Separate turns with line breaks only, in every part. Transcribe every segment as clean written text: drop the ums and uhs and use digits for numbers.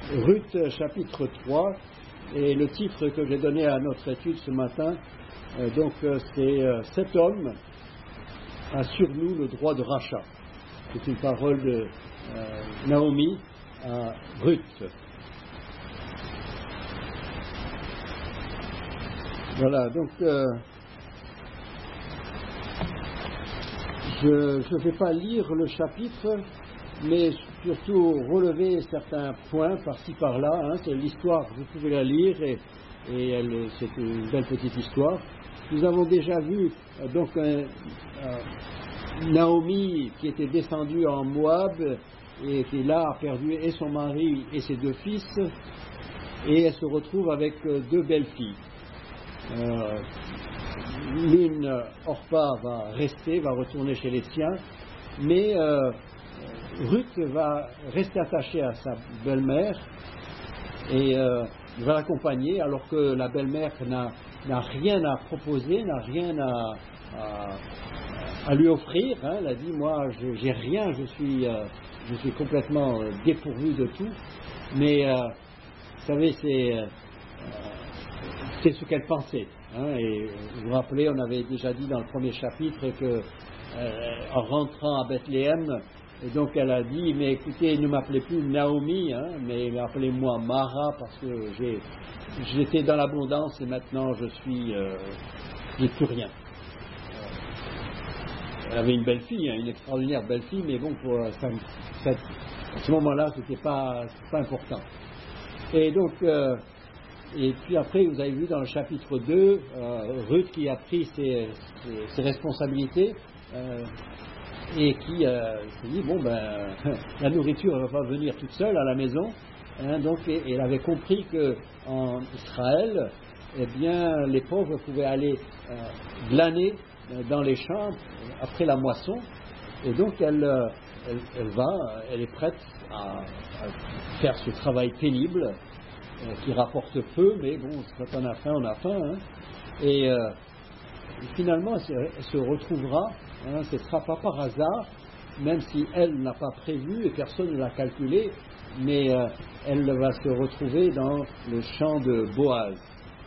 Ruth chapitre 3, et le titre que j'ai donné à notre étude ce matin, c'est « Cet homme a sur nous le droit de rachat ». C'est une parole de Naomi à Ruth. Voilà, donc je ne vais pas lire le chapitre, mais surtout relever certains points par-ci par-là. C'est l'histoire, vous pouvez la lire, et c'est une belle petite histoire. Nous avons déjà vu Naomi qui était descendue en Moab et qui là a perdu et son mari et ses 2 fils, et elle se retrouve avec 2 belles filles. L'une, Orpa, va retourner chez les siens, mais Ruth va rester attachée à sa belle-mère et va l'accompagner, alors que la belle-mère n'a rien à proposer, n'a rien à lui offrir. Elle a dit, moi j'ai rien, je suis complètement dépourvu de tout, mais vous savez, c'est ce qu'elle pensait. Et vous vous rappelez, on avait déjà dit dans le premier chapitre que en rentrant à Bethléem, et donc elle a dit, mais écoutez, ne m'appelez plus Naomi, mais appelez-moi Mara, parce que j'étais dans l'abondance et maintenant j'ai plus rien. Elle avait une belle fille, une extraordinaire belle fille, mais bon, à ce moment-là, c'était pas important. Et donc, et puis après, vous avez vu dans le chapitre 2, Ruth qui a pris ses responsabilités et qui s'est dit, la nourriture ne va pas venir toute seule à la maison. Et elle avait compris qu'en Israël, eh bien, les pauvres pouvaient aller glaner dans les champs après la moisson. Et donc, elle est prête à faire ce travail pénible qui rapporte peu, mais bon, quand on a faim, on a faim. Et finalement, elle se retrouvera, ce ne sera pas par hasard, même si elle n'a pas prévu et personne ne l'a calculé, mais elle va se retrouver dans le champ de Boaz,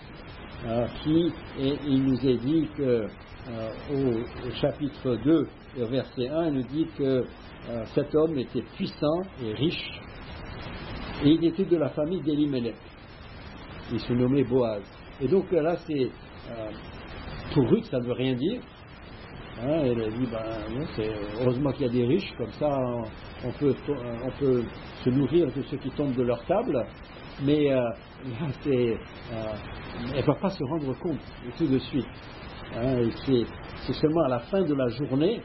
il nous est dit que au chapitre 2, verset 1, il nous dit que cet homme était puissant et riche, et il était de la famille d'Elimelech. Il se nommait Boaz. Et donc là, pour Ruth, ça ne veut rien dire. Elle a dit, heureusement qu'il y a des riches, comme ça on peut se nourrir de ceux qui tombent de leur table, mais là, elle ne va pas se rendre compte tout de suite. C'est seulement à la fin de la journée,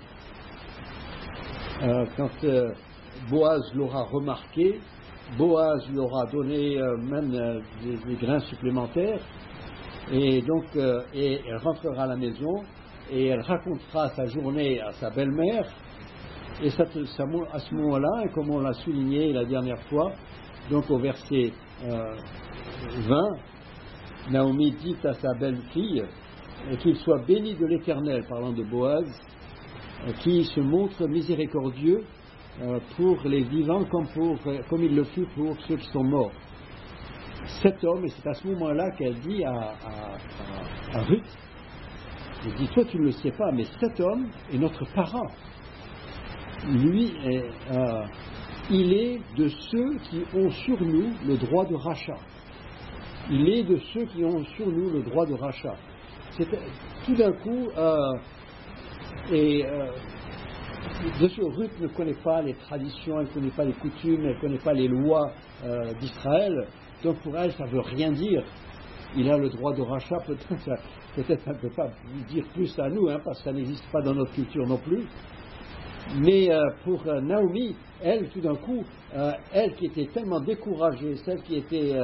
quand Boaz l'aura remarqué, Boaz lui aura donné même des grains supplémentaires, et donc elle rentrera à la maison et elle racontera sa journée à sa belle-mère, et à ce moment-là, comme on l'a souligné la dernière fois, donc au verset 20, Naomi dit à sa belle-fille qu'il soit béni de l'Éternel, parlant de Boaz, qui se montre miséricordieux pour les vivants comme il le fut pour ceux qui sont morts. Cet homme, et c'est à ce moment-là qu'elle dit à Ruth, elle dit, toi tu ne le sais pas, mais cet homme est notre parent. Lui, il est de ceux qui ont sur nous le droit de rachat. Il est de ceux qui ont sur nous le droit de rachat. Tout d'un coup, bien sûr, Ruth ne connaît pas les traditions, elle ne connaît pas les coutumes, elle ne connaît pas les lois d'Israël, donc pour elle, ça ne veut rien dire. Il a le droit de rachat, peut-être ça ne peut pas dire plus à nous, parce que ça n'existe pas dans notre culture non plus. Mais pour Naomi, elle, tout d'un coup, elle qui était tellement découragée, celle qui était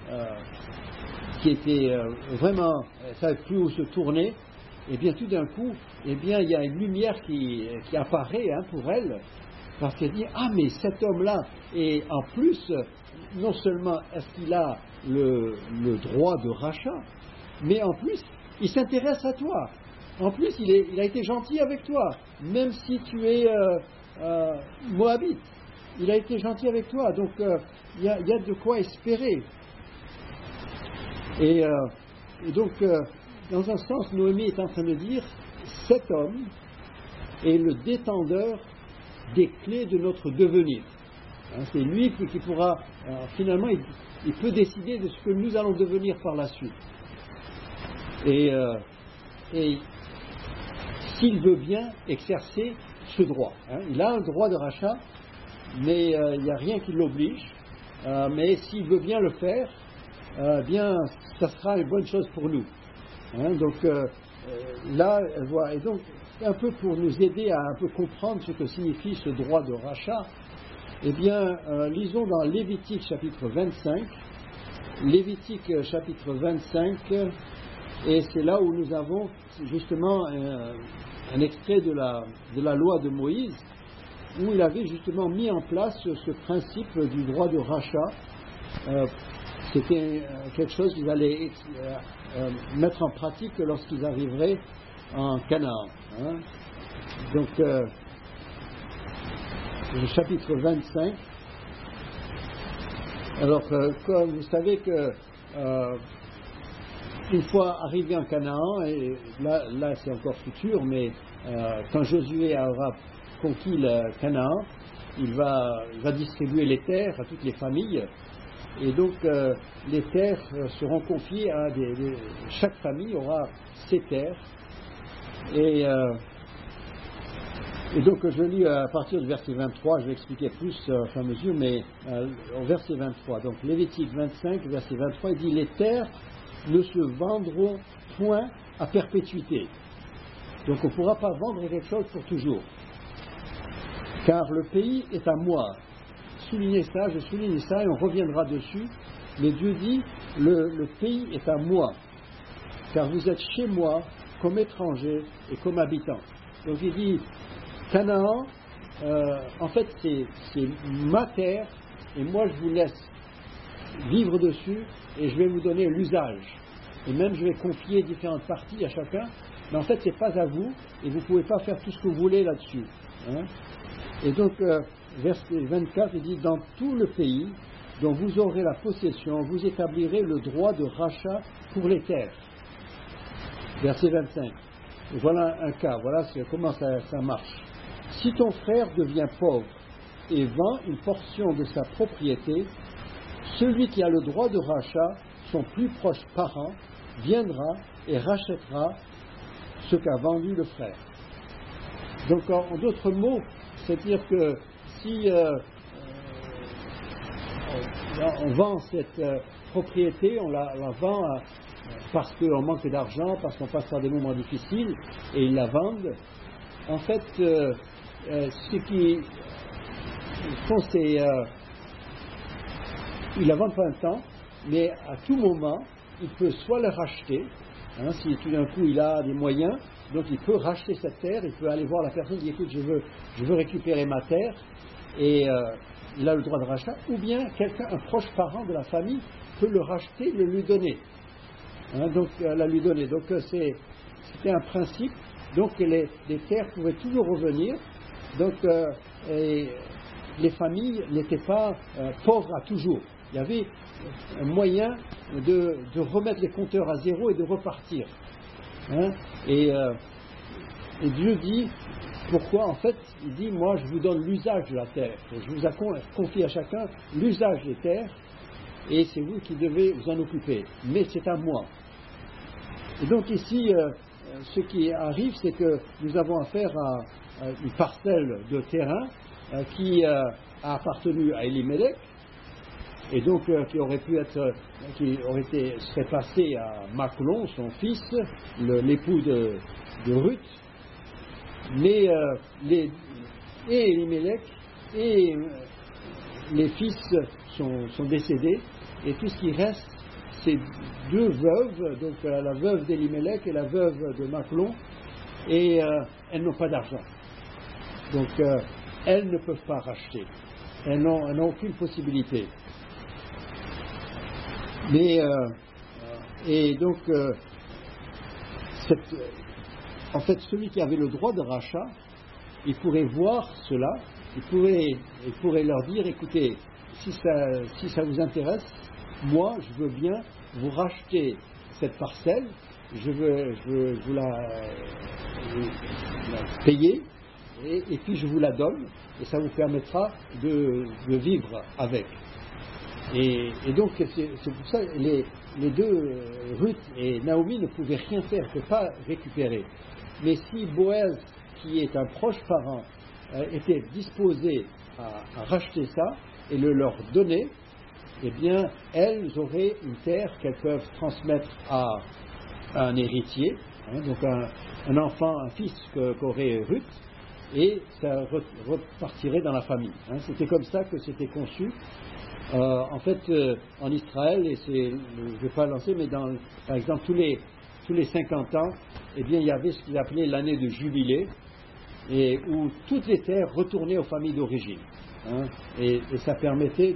vraiment, elle ne savait plus où se tourner, et bien tout d'un coup, il y a une lumière qui apparaît pour elle, parce qu'elle dit, mais cet homme-là, et en plus, non seulement est-ce qu'il a le droit de rachat, mais en plus, il s'intéresse à toi. En plus, il a été gentil avec toi, même si tu es moabite. il a été gentil avec toi, donc il y a de quoi espérer. Et donc, dans un sens, Noémie est en train de dire, cet homme est le détendeur des clés de notre devenir. Hein, c'est lui qui pourra, finalement, il peut décider de ce que nous allons devenir par la suite. Et s'il veut bien exercer ce droit. Hein, il a un droit de rachat, mais il n'y a rien qui l'oblige. Mais s'il veut bien le faire, bien, ça sera une bonne chose pour nous. Hein, donc là, elle voit, et donc un peu pour nous aider à un peu comprendre ce que signifie ce droit de rachat, eh bien, lisons dans Lévitique chapitre 25. Lévitique chapitre 25, et c'est là où nous avons justement un extrait de la loi de Moïse, où il avait justement mis en place ce principe du droit de rachat. C'était quelque chose qu'ils allaient mettre en pratique lorsqu'ils arriveraient en Canaan. Hein. Donc, le chapitre 25. Alors, comme vous savez que une fois arrivé en Canaan, et là c'est encore futur, mais quand Josué aura conquis le Canaan, il va distribuer les terres à toutes les familles. Et donc, les terres seront confiées à chaque famille aura ses terres. Et donc, je lis à partir du verset 23, je vais expliquer plus au fur et à mesure, mais au verset 23. Donc, Lévitique 25, verset 23, il dit « Les terres ne se vendront point à perpétuité. » Donc, on ne pourra pas vendre quelque chose pour toujours. « Car le pays est à moi. » Soulignez ça, je souligne ça et on reviendra dessus. Mais Dieu dit, le pays est à moi, car vous êtes chez moi comme étrangers et comme habitants. Donc il dit, Canaan, en fait c'est ma terre, et moi je vous laisse vivre dessus, et je vais vous donner l'usage. Et même je vais confier différentes parties à chacun, mais en fait c'est pas à vous, et vous ne pouvez pas faire tout ce que vous voulez là-dessus. Hein. Et donc, verset 24, il dit, dans tout le pays dont vous aurez la possession, vous établirez le droit de rachat pour les terres. Verset 25. Et voilà un cas, voilà comment ça marche. Si ton frère devient pauvre et vend une portion de sa propriété, celui qui a le droit de rachat, son plus proche parent, viendra et rachètera ce qu'a vendu le frère. Donc, en d'autres mots, c'est-à-dire que si on vend cette propriété, on la vend parce qu'on manque d'argent, parce qu'on passe par des moments difficiles, et ils la vendent, en fait, ce qu'ils font, c'est ils la vendent pas un temps, mais à tout moment, il peut soit la racheter, hein, si tout d'un coup il a des moyens, donc il peut racheter cette terre, il peut aller voir la personne qui dit écoute, je veux récupérer ma terre, et il a le droit de rachat, ou bien quelqu'un, un proche parent de la famille, peut le racheter, le lui donner. Hein, donc la lui donner. Donc c'était un principe, donc les terres pouvaient toujours revenir, donc les familles n'étaient pas pauvres à toujours. Il y avait un moyen de remettre les compteurs à zéro et de repartir. Hein, et Dieu dit, pourquoi en fait, il dit, moi je vous donne l'usage de la terre, je vous confie à chacun l'usage des terres, et c'est vous qui devez vous en occuper, mais c'est à moi. Et donc ici, ce qui arrive, c'est que nous avons affaire à une parcelle de terrain qui a appartenu à Elimelech, et donc qui aurait pu être, serait passé à Machlon, son fils, l'époux de Ruth, mais et Elimelech et les fils sont décédés, et tout ce qui reste, c'est deux veuves, donc la veuve d'Elimelech et la veuve de Machlon, et elles n'ont pas d'argent. Donc elles ne peuvent pas racheter, elles n'ont aucune possibilité. Mais et donc en fait celui qui avait le droit de rachat, il pourrait voir cela il pourrait leur dire, écoutez, si ça vous intéresse, moi, je veux bien vous racheter cette parcelle, je veux vous la payer, et puis je vous la donne, et ça vous permettra de vivre avec. Et donc, c'est pour ça que les deux, Ruth et Naomi, ne pouvaient rien faire, ne pouvaient pas récupérer. Mais si Boaz, qui est un proche parent, était disposé à racheter ça et le leur donner, eh bien, elles auraient une terre qu'elles peuvent transmettre à un héritier, donc un enfant, un fils qu'aurait Ruth, et ça repartirait dans la famille. C'était comme ça que c'était conçu. En fait, en Israël, et je ne vais pas lancer, mais par exemple, tous les 50 ans, eh bien, il y avait ce qu'ils appelaient l'année de jubilé, et où toutes les terres retournaient aux familles d'origine. Et ça permettait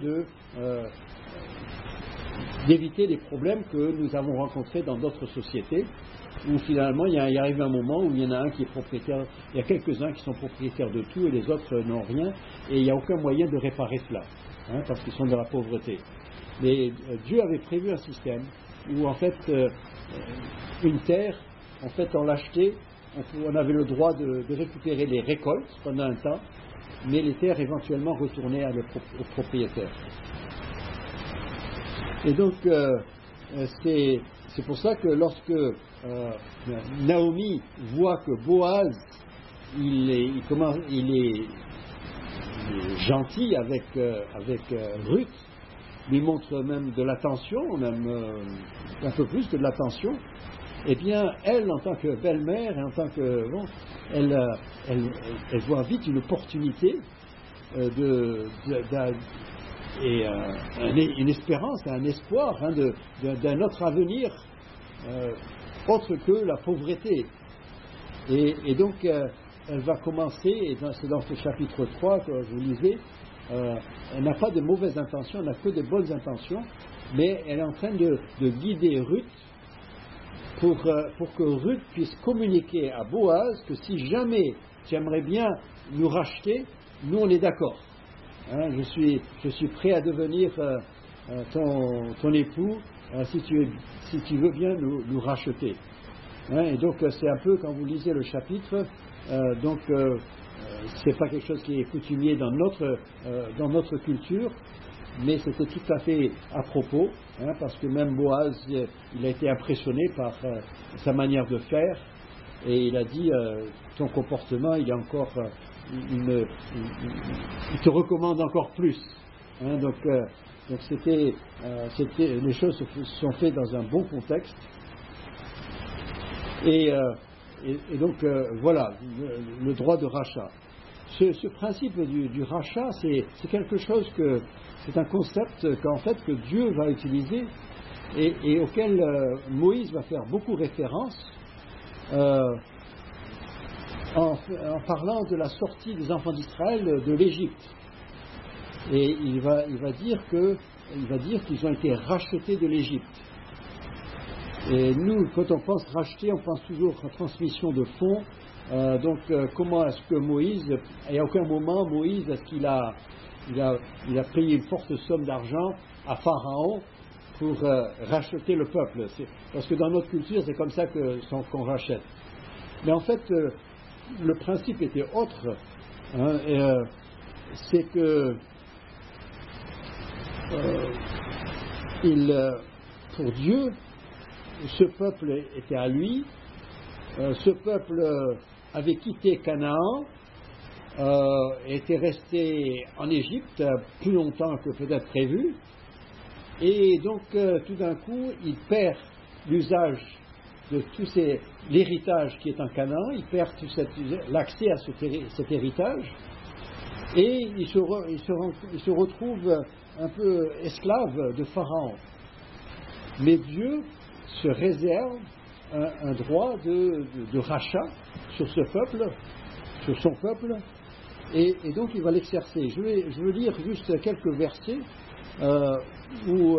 d'éviter les problèmes que nous avons rencontrés dans d'autres sociétés, où finalement il arrive un moment où il y en a un qui est propriétaire, il y a quelques-uns qui sont propriétaires de tout et les autres n'ont rien, et il n'y a aucun moyen de réparer cela, parce qu'ils sont dans la pauvreté. Mais Dieu avait prévu un système où en fait une terre, en fait on l'achetait, on avait le droit de récupérer les récoltes pendant un temps, mais les terres éventuellement retournaient aux propriétaires. Et donc c'est pour ça que lorsque Naomi voit que Boaz il est gentil avec Ruth, lui montre même de l'attention, même un peu plus que de l'attention, eh bien elle, en tant que belle-mère et en tant que elle voit vite une opportunité et une espérance, un espoir d'un autre avenir autre que la pauvreté. Et donc elle va commencer, et c'est dans ce chapitre 3 que je vous lisais, elle n'a pas de mauvaises intentions, elle n'a que de bonnes intentions, mais elle est en train de guider Ruth pour que Ruth puisse communiquer à Boaz que si jamais tu aimerais bien nous racheter, nous on est d'accord. Je suis prêt à devenir ton époux si tu veux bien nous racheter. Et donc c'est un peu, quand vous lisez le chapitre, c'est pas quelque chose qui est coutumier dans notre culture, mais c'était tout à fait à propos, parce que même Boaz, il a été impressionné par sa manière de faire, et il a dit ton comportement, il est encore, il te recommande encore plus. Donc les choses se sont faites dans un bon contexte, et donc voilà le droit de rachat. Ce principe du rachat, c'est quelque chose c'est un concept qu'en fait que Dieu va utiliser et auquel Moïse va faire beaucoup référence en parlant de la sortie des enfants d'Israël de l'Égypte. Et il va dire qu'ils ont été rachetés de l'Égypte. Et nous, quand on pense racheter, on pense toujours à transmission de fonds. Comment est-ce que Moïse, et à aucun moment Moïse, est-ce qu'il a payé une forte somme d'argent à Pharaon pour racheter le peuple? Parce que dans notre culture, c'est comme ça qu'on rachète. Mais en fait, le principe était autre. C'est que pour Dieu, ce peuple était à lui. Ce peuple avait quitté Canaan, était resté en Égypte plus longtemps que peut-être prévu, et donc tout d'un coup il perd l'usage de l'héritage qui est en Canaan, il perd l'accès à cet héritage, et il se retrouve un peu esclave de Pharaon. Mais Dieu se réserve un droit de rachat sur ce peuple, sur son peuple, et donc il va l'exercer. Je veux lire juste quelques versets où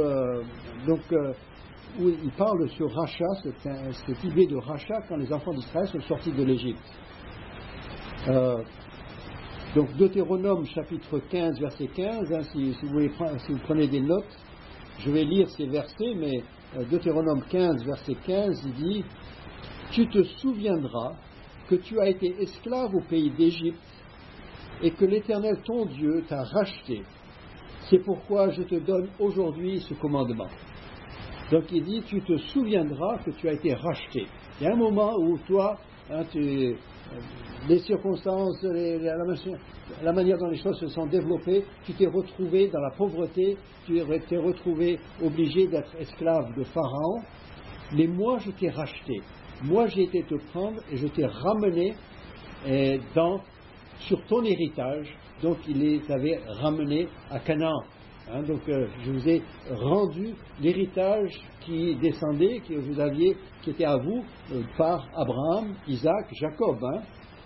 il parle sur rachat, cette idée de rachat quand les enfants d'Israël sont sortis de l'Égypte. Donc Deutéronome chapitre 15, verset 15, hein, si vous prenez des notes, je vais lire ces versets, mais Deutéronome 15, verset 15, il dit « Tu te souviendras que tu as été esclave au pays d'Égypte et que l'Éternel ton Dieu t'a racheté. C'est pourquoi je te donne aujourd'hui ce commandement. » Donc il dit « Tu te souviendras que tu as été racheté. » Il y a un moment où toi, hein, les circonstances, la manière dont les choses se sont développées, tu t'es retrouvé dans la pauvreté, tu t'es retrouvé obligé d'être esclave de Pharaon, mais moi je t'ai racheté. Moi j'ai été te prendre et je t'ai ramené sur ton héritage, donc il les avait ramenés à Canaan. Hein, donc je vous ai rendu l'héritage qui descendait, que vous aviez, qui était à vous par Abraham, Isaac, Jacob. Hein.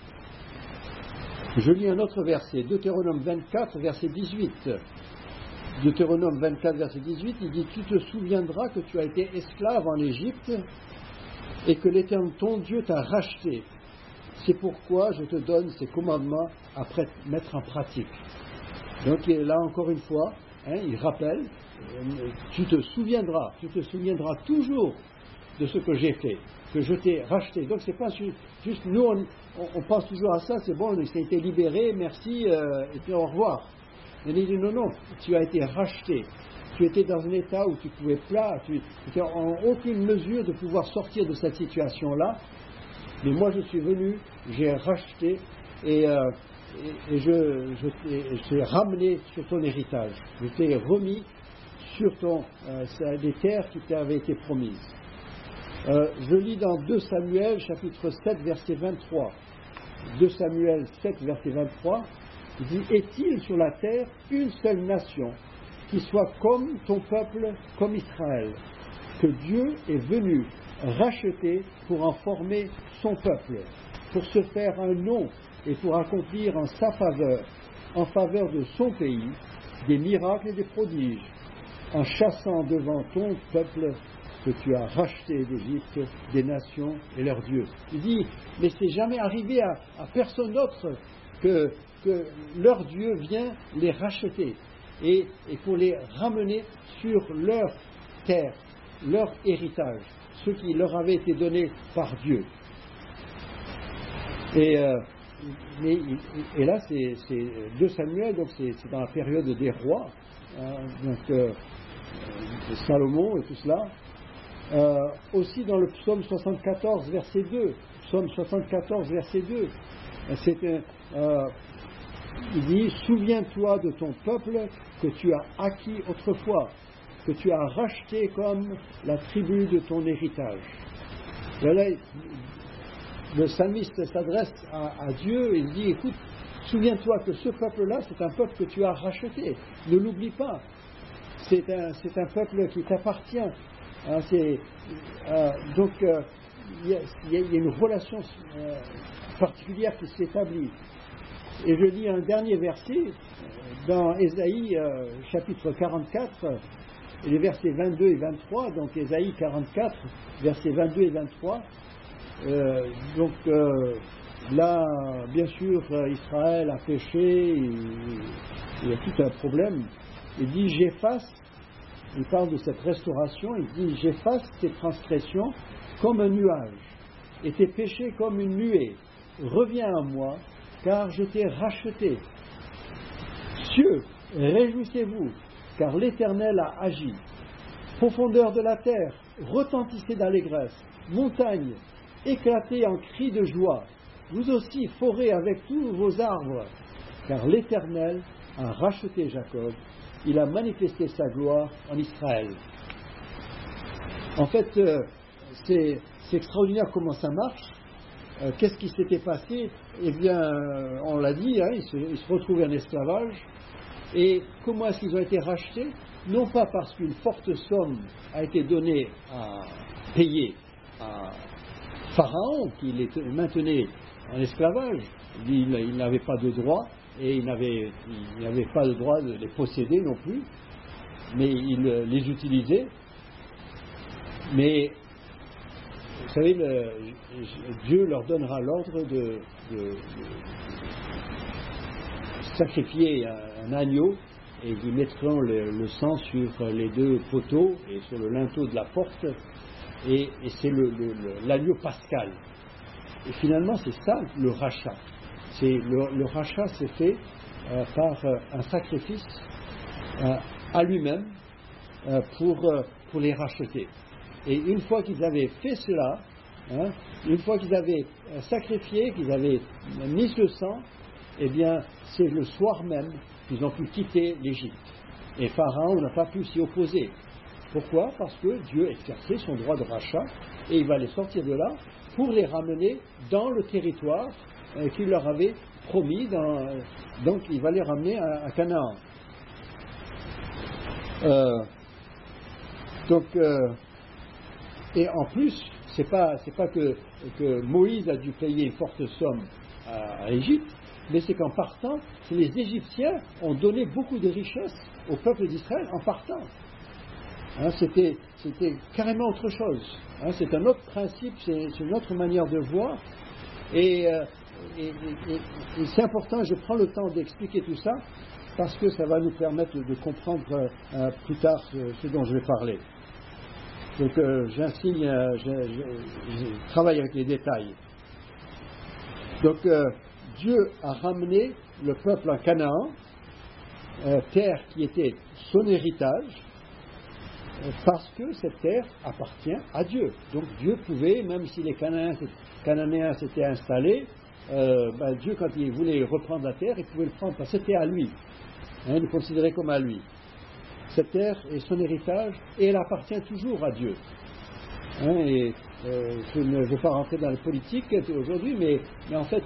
Je lis un autre verset, Deutéronome 24, verset 18. Deutéronome 24, verset 18, il dit « Tu te souviendras que tu as été esclave en Égypte et que l'Éternel ton Dieu t'a racheté. C'est pourquoi je te donne ces commandements à mettre en pratique. » Donc là encore une fois, hein, il rappelle, tu te souviendras toujours de ce que j'ai fait, que je t'ai racheté. Donc c'est pas juste nous, on pense toujours à ça, c'est bon, on s'est été libéré, merci, et puis au revoir. Mais il dit non, tu as été racheté. Tu étais dans un état où tu ne pouvais pas, tu n'étais en aucune mesure de pouvoir sortir de cette situation-là. Mais moi je suis venu, j'ai racheté et je t'ai ramené sur ton héritage. Je t'ai remis sur les terres qui t'avaient été promises. Je lis dans 2 Samuel, chapitre 7, verset 23. 2 Samuel 7, verset 23, il dit « Est-il sur la terre une seule nation qui soit comme ton peuple, comme Israël, que Dieu est venu racheter pour en former son peuple, pour se faire un nom et pour accomplir en sa faveur, en faveur de son pays, des miracles et des prodiges, en chassant devant ton peuple que tu as racheté d'Égypte des nations et leurs dieux. » Il dit, mais c'est jamais arrivé à personne d'autre que leur Dieu vient les racheter et pour les ramener sur leur terre, leur héritage, ce qui leur avait été donné par Dieu. Et là, c'est 2 Samuel, donc c'est dans la période des rois, donc Salomon et tout cela. Aussi dans le psaume 74, verset 2, psaume 74, verset 2, il dit « Souviens-toi de ton peuple que tu as acquis autrefois, que tu as racheté comme la tribu de ton héritage. » Là, le psalmiste s'adresse à Dieu et il dit « Écoute, souviens-toi que ce peuple-là, c'est un peuple que tu as racheté. Ne l'oublie pas. C'est un peuple qui t'appartient. Hein, donc, il y a une relation particulière qui s'établit. Et je lis un dernier verset dans Ésaïe chapitre 44, les versets 22 et 23, donc Ésaïe 44, versets 22 et 23. Là, bien sûr, Israël a péché, il y a tout un problème. Il dit « J'efface », il parle de cette restauration, il dit « J'efface tes transgressions comme un nuage, et tes péchés comme une nuée. Reviens à moi, car je t'ai racheté. Cieux, réjouissez-vous, car l'Éternel a agi. Profondeur de la terre, retentissez d'allégresse. Montagnes, éclatez en cris de joie. Vous aussi, forez avec tous vos arbres, car l'Éternel a racheté Jacob. Il a manifesté sa gloire en Israël. » En fait, c'est extraordinaire comment ça marche. Qu'est-ce qui s'était passé? Eh bien, on l'a dit, hein, ils se retrouvaient en esclavage. Et comment est-ce qu'ils ont été rachetés? Non pas parce qu'une forte somme a été donnée à payer à Pharaon, qui les maintenait en esclavage. Il n'avait pas de droit, et il n'avait pas le droit de les posséder non plus, mais il les utilisait. Mais vous savez, Dieu leur donnera l'ordre sacrifier un agneau et ils mettront le sang sur les 2 poteaux et sur le linteau de la porte, et c'est l'agneau pascal. Et finalement, c'est ça le rachat. Le rachat s'est fait par un sacrifice à lui-même pour les racheter. Et une fois qu'ils avaient fait cela, une fois qu'ils avaient sacrifié, qu'ils avaient mis ce sang, eh bien, c'est le soir même qu'ils ont pu quitter l'Égypte. Et Pharaon n'a pas pu s'y opposer. Pourquoi? Parce que Dieu exerçait son droit de rachat et il va les sortir de là pour les ramener dans le territoire qu'il leur avait promis. Donc, il va les ramener à Canaan. Et en plus, c'est pas que Moïse a dû payer une forte somme à l'Égypte, mais c'est qu'en partant, les Égyptiens ont donné beaucoup de richesses au peuple d'Israël en partant. C'était carrément autre chose. C'est un autre principe, c'est une autre manière de voir. Et c'est important, je prends le temps d'expliquer tout ça, parce que ça va nous permettre de comprendre plus tard ce dont je vais parler. Donc je travaille avec les détails. Donc Dieu a ramené le peuple en Canaan, terre qui était son héritage, parce que cette terre appartient à Dieu. Donc Dieu pouvait, même si les Cananéens s'étaient installés, Dieu, quand il voulait reprendre la terre, il pouvait le prendre, parce que c'était à lui. Il le considérait comme à lui. Cette terre est son héritage et elle appartient toujours à Dieu. Je ne veux pas rentrer dans la politique aujourd'hui, mais en fait,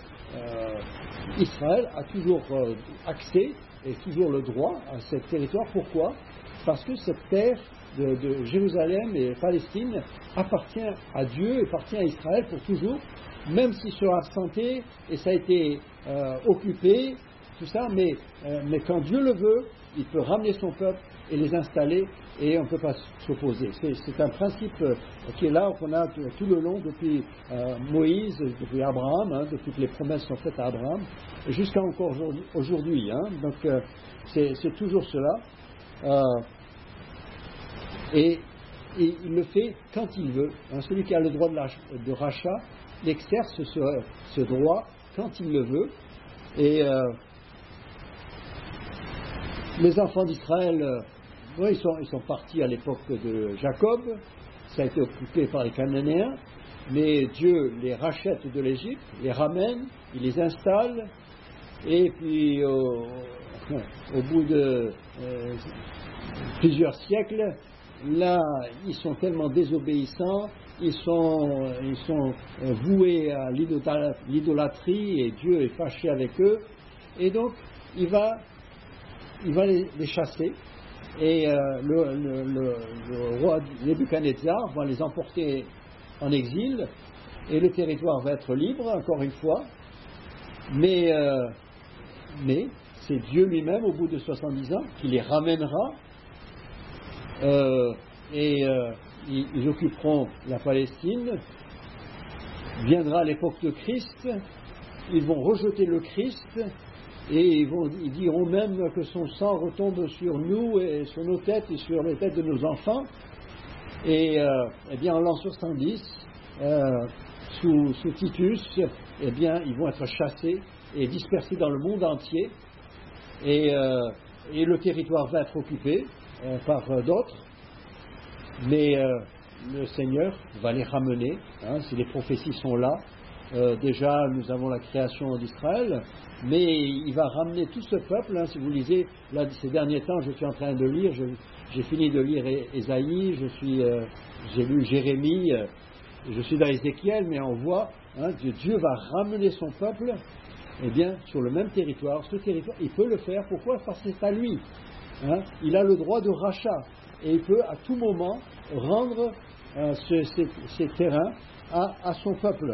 Israël a toujours accès et toujours le droit à ce territoire. Pourquoi? Parce que cette terre de Jérusalem et Palestine appartient à Dieu, appartient à Israël pour toujours, même si sur l'instant T, et ça a été occupé, tout ça, mais quand Dieu le veut, il peut ramener son peuple et les installer, et on ne peut pas s'opposer. C'est un principe qui est là, qu'on a tout le long, depuis Moïse, depuis Abraham, depuis que les promesses sont faites à Abraham, jusqu'à encore aujourd'hui. Donc c'est toujours cela. Et il le fait quand il veut. Celui qui a le droit de rachat, il exerce ce droit quand il le veut. Et les enfants d'Israël, ils sont partis à l'époque de Jacob, ça a été occupé par les Cananéens, mais Dieu les rachète de l'Égypte, les ramène, il les installe, et puis au bout de plusieurs siècles, là, ils sont tellement désobéissants, ils sont voués à l'idolâtrie, et Dieu est fâché avec eux, et donc il va les chasser, et le roi Nebuchadnezzar va les emporter en exil, et le territoire va être libre, encore une fois, mais c'est Dieu lui-même, au bout de 70 ans, qui les ramènera, ils occuperont la Palestine. Viendra l'époque de Christ, ils vont rejeter le Christ, et ils diront même que son sang retombe sur nous et sur nos têtes et sur les têtes de nos enfants. Et bien en l'an 70, sous Titus, ils vont être chassés et dispersés dans le monde entier, et le territoire va être occupé par d'autres, mais le Seigneur va les ramener, si les prophéties sont là. Déjà, nous avons la création d'Israël, mais il va ramener tout ce peuple. Si vous lisez, là, ces derniers temps, je suis en train de lire, j'ai fini de lire Ésaïe, j'ai lu Jérémie, je suis dans Ézéchiel, mais on voit que Dieu va ramener son peuple sur le même territoire. Ce territoire, il peut le faire. Pourquoi? Parce que c'est à lui. Il a le droit de rachat, et il peut à tout moment rendre ces terrains à son peuple.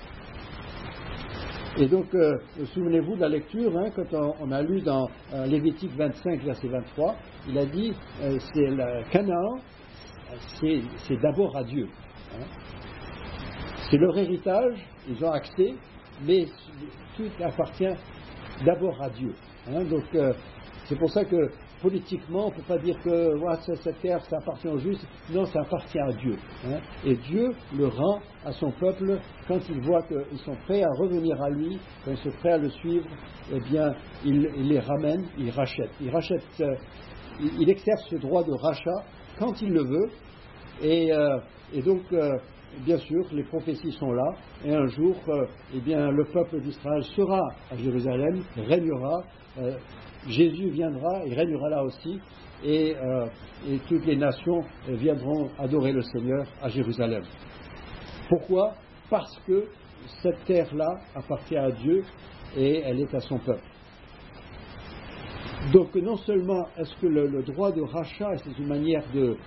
Et donc, souvenez-vous de la lecture, quand on a lu dans Lévitique 25, verset 23, il a dit, Canaan, c'est d'abord à Dieu. C'est leur héritage, ils ont accès, mais tout appartient d'abord à Dieu. Donc c'est pour ça que politiquement, on ne peut pas dire que voilà, cette terre, ça appartient aux Juifs. Non, ça appartient à Dieu. Et Dieu le rend à son peuple quand il voit qu'ils sont prêts à revenir à lui, quand ils sont prêts à le suivre, eh bien, il les ramène, il rachète. Il exerce ce droit de rachat quand il le veut. Et donc, bien sûr, les prophéties sont là. Et un jour, eh bien, le peuple d'Israël sera à Jérusalem, régnera. Jésus viendra, il régnera là aussi, et toutes les nations viendront adorer le Seigneur à Jérusalem. Pourquoi ? Parce que cette terre-là appartient à Dieu et elle est à son peuple. Donc non seulement est-ce que le droit de rachat, c'est une manière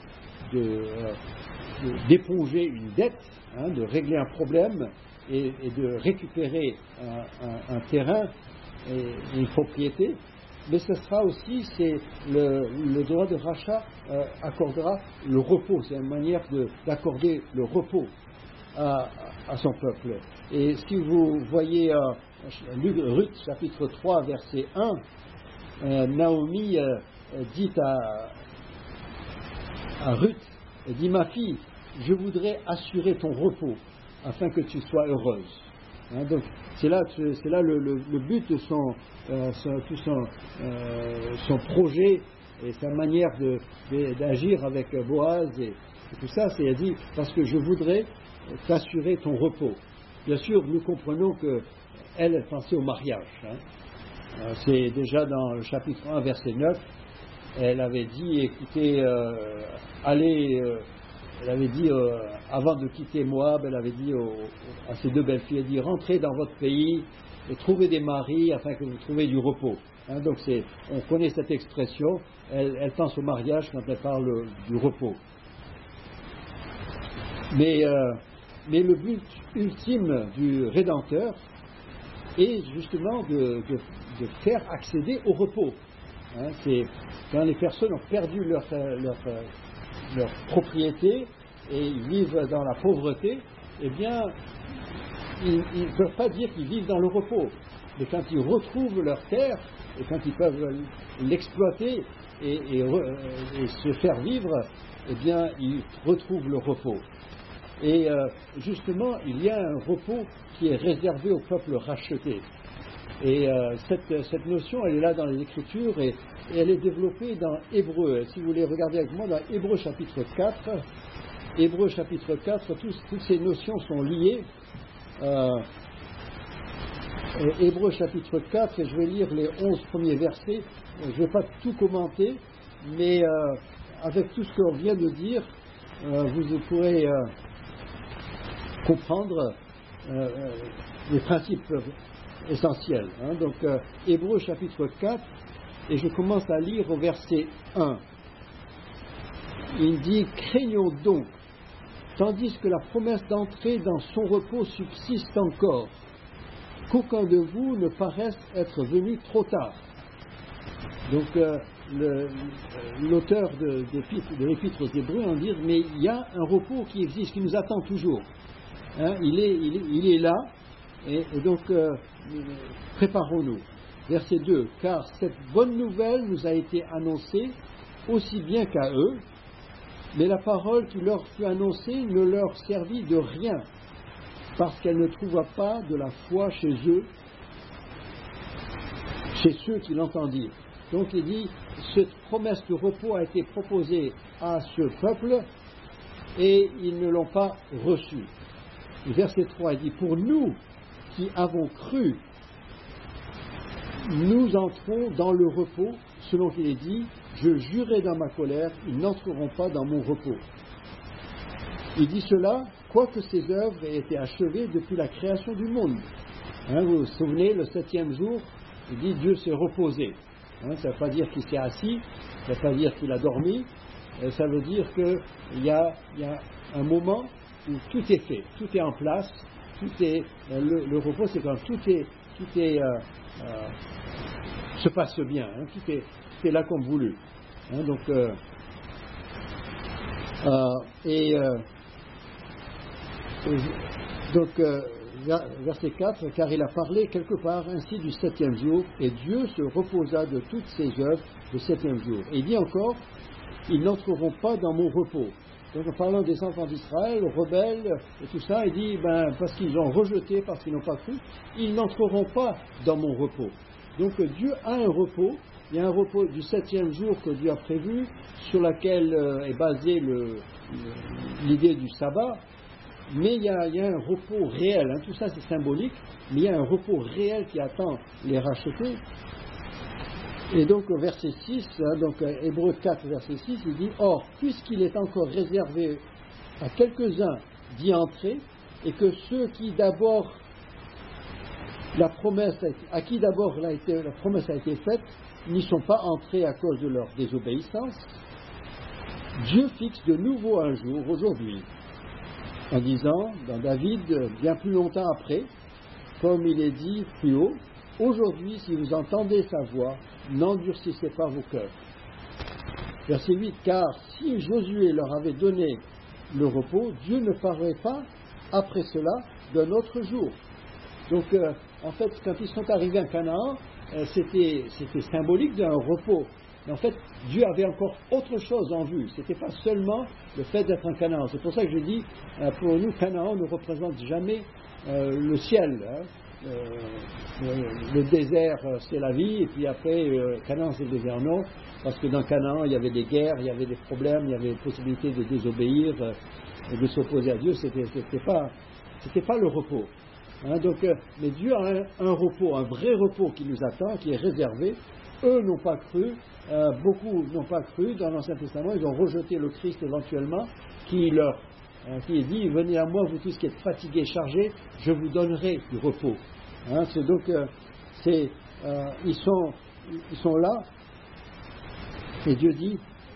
d'éponger une dette, de régler un problème et de récupérer un terrain et une propriété, mais ce sera aussi, le droit de rachat accordera le repos, c'est une manière d'accorder le repos à son peuple. Et si vous voyez Ruth chapitre 3 verset 1, Naomi dit à Ruth, elle dit: ma fille, je voudrais assurer ton repos afin que tu sois heureuse. Donc c'est là le but de son projet et sa manière d'agir avec Boaz et tout ça, c'est à dire parce que je voudrais t'assurer ton repos. Bien sûr, nous comprenons qu'elle pensait au mariage. C'est déjà dans le chapitre 1, verset 9, elle avait dit, écoutez, elle avait dit, avant de quitter Moab, elle avait dit à ses deux belles filles, elle dit, rentrez dans votre pays et trouvez des maris afin que vous trouviez du repos. Donc on connaît cette expression, elle pense au mariage quand elle parle du repos. Mais le but ultime du Rédempteur est justement de faire accéder au repos. C'est quand les personnes ont perdu leur propriété et ils vivent dans la pauvreté, eh bien, ils ne peuvent pas dire qu'ils vivent dans le repos. Mais quand ils retrouvent leur terre et quand ils peuvent l'exploiter et se faire vivre, eh bien, ils retrouvent le repos. Et justement, il y a un repos qui est réservé au peuple racheté. Et cette notion, elle est là dans les Écritures et elle est développée dans Hébreux. Si vous voulez regarder avec moi, dans Hébreux chapitre 4, toutes ces notions sont liées. Hébreux chapitre 4, et je vais lire les 11 premiers versets. Je ne vais pas tout commenter, mais avec tout ce qu'on vient de dire, vous pourrez comprendre les principes essentiels. Donc, Hébreux chapitre 4, et je commence à lire au verset 1. Il dit: craignons donc, tandis que la promesse d'entrer dans son repos subsiste encore, qu'aucun de vous ne paraisse être venu trop tard. Donc, l'auteur de l'Épître aux Hébreux en dit: mais il y a un repos qui existe, qui nous attend toujours. Il est là, et donc préparons-nous. Verset 2, car cette bonne nouvelle nous a été annoncée aussi bien qu'à eux, mais la parole qui leur fut annoncée ne leur servit de rien, parce qu'elle ne trouva pas de la foi chez eux, chez ceux qui l'entendirent. Donc il dit, cette promesse de repos a été proposée à ce peuple, et ils ne l'ont pas reçue. Verset 3, il dit, pour nous qui avons cru, nous entrons dans le repos, selon qu'il est dit, je jurai dans ma colère, ils n'entreront pas dans mon repos. Il dit cela, quoique ses œuvres aient été achevées depuis la création du monde. Vous vous souvenez, le 7e jour, il dit Dieu s'est reposé. Ça ne veut pas dire qu'il s'est assis, ça ne veut pas dire qu'il a dormi, ça veut dire qu'il y a un moment où tout est fait, tout est en place, tout est le repos, c'est quand tout se passe bien, tout est là comme voulu. Donc verset 4, car il a parlé quelque part ainsi du septième jour, et Dieu se reposa de toutes ses œuvres le septième jour. Et il dit encore, ils n'entreront pas dans mon repos. Donc en parlant des enfants d'Israël, rebelles et tout ça, il dit, parce qu'ils ont rejeté, parce qu'ils n'ont pas cru, ils n'entreront pas dans mon repos. Donc Dieu a un repos, il y a un repos du septième jour que Dieu a prévu, sur laquelle est basée l'idée du sabbat, mais il y a un repos réel, hein, tout ça c'est symbolique, mais il y a un repos réel qui attend les rachetés. Et donc au verset 6, donc Hébreux 4, verset 6, il dit « Or, puisqu'il est encore réservé à quelques-uns d'y entrer, et que ceux qui d'abord à qui d'abord la promesse a été faite, n'y sont pas entrés à cause de leur désobéissance, Dieu fixe de nouveau un jour, aujourd'hui, en disant, dans David, bien plus longtemps après, comme il est dit plus haut, « Aujourd'hui, si vous entendez sa voix, n'endurcissez pas vos cœurs. » Verset 8, « Car si Josué leur avait donné le repos, Dieu ne parlerait pas, après cela, d'un autre jour. » Donc, en fait, quand ils sont arrivés à Canaan, c'était symbolique d'un repos. Mais en fait, Dieu avait encore autre chose en vue. Ce n'était pas seulement le fait d'être en Canaan. C'est pour ça que je dis, pour nous, Canaan ne représente jamais le ciel. Hein. Le désert, c'est la vie, et puis après, Canaan, c'est le désert. Non, parce que dans Canaan, il y avait des guerres, il y avait des problèmes, il y avait possibilité de désobéir, de s'opposer à Dieu. C'était pas le repos. Hein, donc, mais Dieu a un repos, un vrai repos qui nous attend, qui est réservé. Eux n'ont pas cru, beaucoup n'ont pas cru dans l'Ancien Testament, ils ont rejeté le Christ éventuellement, qui dit, venez à moi, vous tous qui êtes fatigués, chargés, je vous donnerai du repos. Hein, ils sont là, et Dieu dit,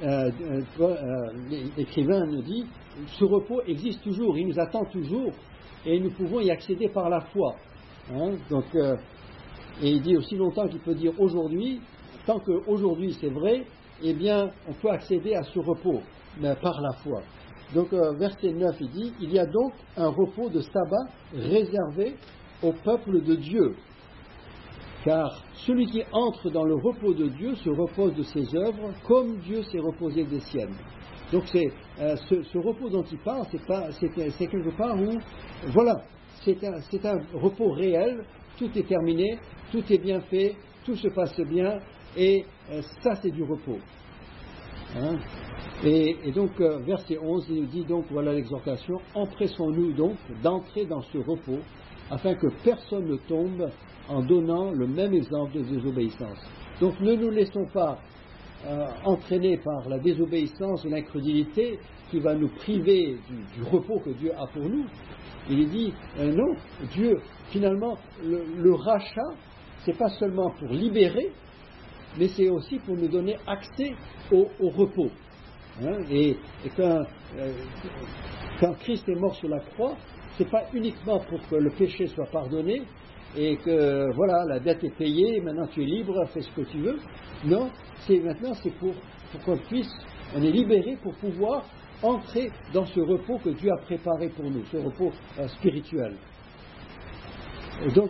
l'écrivain nous dit, ce repos existe toujours, il nous attend toujours, et nous pouvons y accéder par la foi. Hein, donc, et il dit aussi longtemps qu'il peut dire aujourd'hui, tant qu'aujourd'hui c'est vrai, eh bien on peut accéder à ce repos, mais par la foi. Donc verset 9 il dit, il y a donc un repos de sabbat réservé au peuple de Dieu. Car celui qui entre dans le repos de Dieu se repose de ses œuvres, comme Dieu s'est reposé des siennes. Donc ce repos dont il parle, c'est quelque part où, voilà, c'est un repos réel, tout est terminé, tout est bien fait, tout se passe bien, et ça c'est du repos. Hein? Et donc verset 11, il nous dit donc, voilà l'exhortation, empressons-nous donc d'entrer dans ce repos, afin que personne ne tombe en donnant le même exemple de désobéissance. Donc ne nous laissons pas entraînés par la désobéissance et l'incrédulité qui va nous priver du repos que Dieu a pour nous. Il dit non, Dieu, finalement, le rachat, c'est pas seulement pour libérer, mais c'est aussi pour nous donner accès au repos. Hein, et quand Christ est mort sur la croix, c'est pas uniquement pour que le péché soit pardonné et que voilà, la dette est payée, maintenant tu es libre, fais ce que tu veux. Non, maintenant c'est pour qu'on on est libéré pour pouvoir entrer dans ce repos que Dieu a préparé pour nous, ce repos spirituel. Et donc,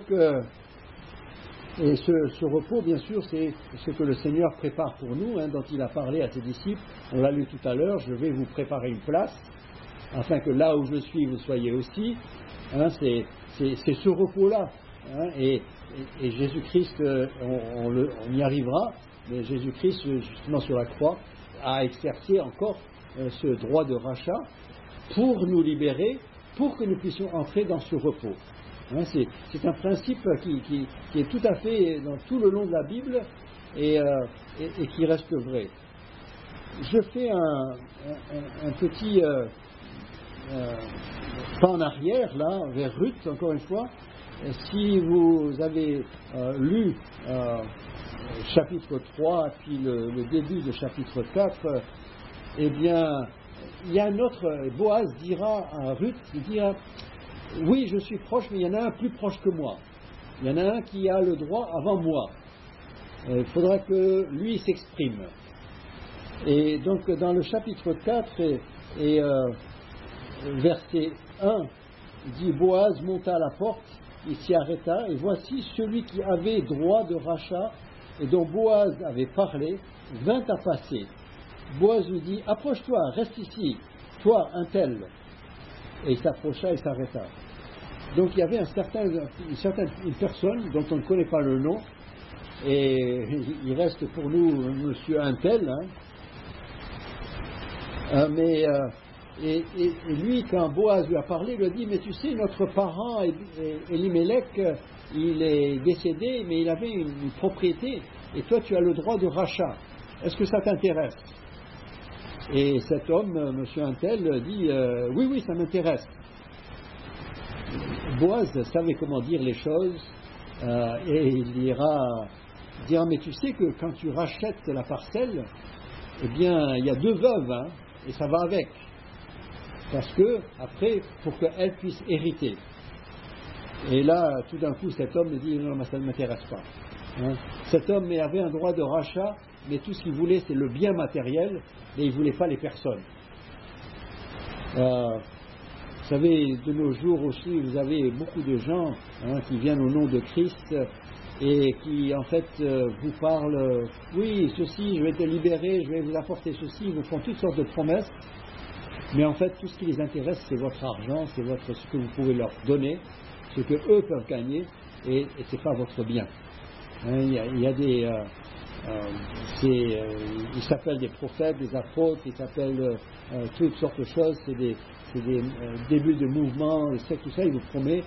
ce repos, bien sûr, c'est ce que le Seigneur prépare pour nous, hein, dont il a parlé à ses disciples. On l'a lu tout à l'heure, je vais vous préparer une place, afin que là où je suis, vous soyez aussi. Hein, c'est ce repos-là. Hein, et Jésus-Christ, on y arrivera, mais Jésus-Christ, justement sur la croix, a exercé encore ce droit de rachat pour nous libérer, pour que nous puissions entrer dans ce repos. Hein, c'est un principe qui est tout à fait dans tout le long de la Bible et qui reste vrai. Je fais un petit pas en arrière, là, vers Ruth, encore une fois. Si vous avez lu chapitre 3, puis le début de chapitre 4, eh bien, il y a un autre, Boaz dira à Ruth, il dira, oui, je suis proche, mais il y en a un plus proche que moi. Il y en a un qui a le droit avant moi. Il faudra que lui s'exprime. Et donc, dans le chapitre 4 et verset 1, il dit Boaz monta à la porte, il s'y arrêta, et voici celui qui avait droit de rachat et dont Boaz avait parlé, vint à passer. Boaz lui dit approche-toi, reste ici, toi un tel. Et il s'approcha et s'arrêta. Donc il y avait une personne dont on ne connaît pas le nom, et il reste pour nous monsieur un tel, et lui, quand Boaz lui a parlé, il lui a dit mais tu sais, notre parent Elimelech, il est décédé, mais il avait une propriété, et toi tu as le droit de rachat. Est-ce que ça t'intéresse? Et cet homme, monsieur Untel, dit oui, ça m'intéresse. Boaz savait comment dire les choses, et il dira mais tu sais que quand tu rachètes la parcelle, eh bien il y a 2 veuves, et ça va avec, parce que après, pour qu'elles puissent hériter. Et là, tout d'un coup, cet homme me dit non, ça ne m'intéresse pas. Cet homme avait un droit de rachat, mais tout ce qu'il voulait, c'est le bien matériel, et il ne voulait pas les personnes. Vous savez, de nos jours aussi, vous avez beaucoup de gens qui viennent au nom de Christ et qui, en fait, vous parlent, oui, ceci, je vais te libérer, je vais vous apporter ceci, ils vous font toutes sortes de promesses, mais en fait, tout ce qui les intéresse, c'est votre argent, c'est ce que vous pouvez leur donner, ce que eux peuvent gagner, et ce n'est pas votre bien. Il y a des... ils s'appellent des prophètes, des apôtres, ils s'appellent toutes sortes de choses, c'est des débuts de mouvements, tout ça, ils vous promettent.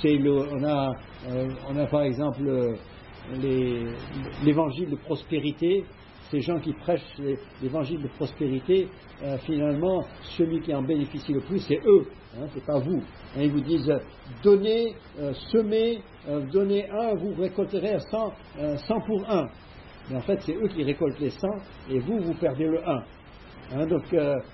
On a par exemple l'évangile de prospérité. Ces gens qui prêchent l'évangile de prospérité, finalement, celui qui en bénéficie le plus, c'est eux, c'est pas vous. Ils vous disent donnez, semez, donnez 1, vous récolterez 100 pour 1. Mais en fait, c'est eux qui récoltent les 100 et vous perdez le 1. Donc,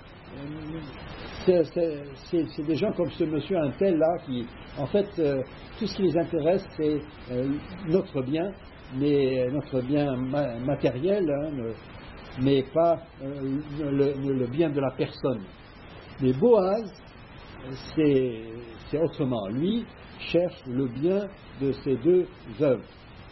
c'est des gens comme ce monsieur un tel là qui, en fait, tout ce qui les intéresse, c'est notre bien, mais notre bien matériel, mais pas le bien de la personne. Mais Boaz, c'est autrement. Lui cherche le bien de ces 2 veuves.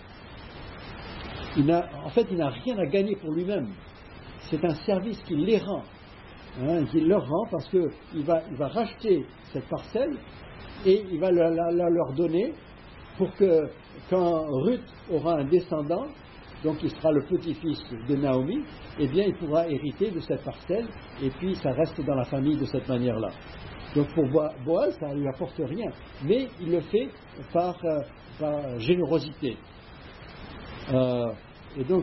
En fait, il n'a rien à gagner pour lui-même. C'est un service qu'il les rend. Il leur rend parce qu'il va racheter cette parcelle et il va leur donner pour que quand Ruth aura un descendant, donc il sera le petit-fils de Naomi, eh bien il pourra hériter de cette parcelle et puis ça reste dans la famille de cette manière-là. Donc pour Boaz, ça ne lui apporte rien, mais il le fait par générosité. Et donc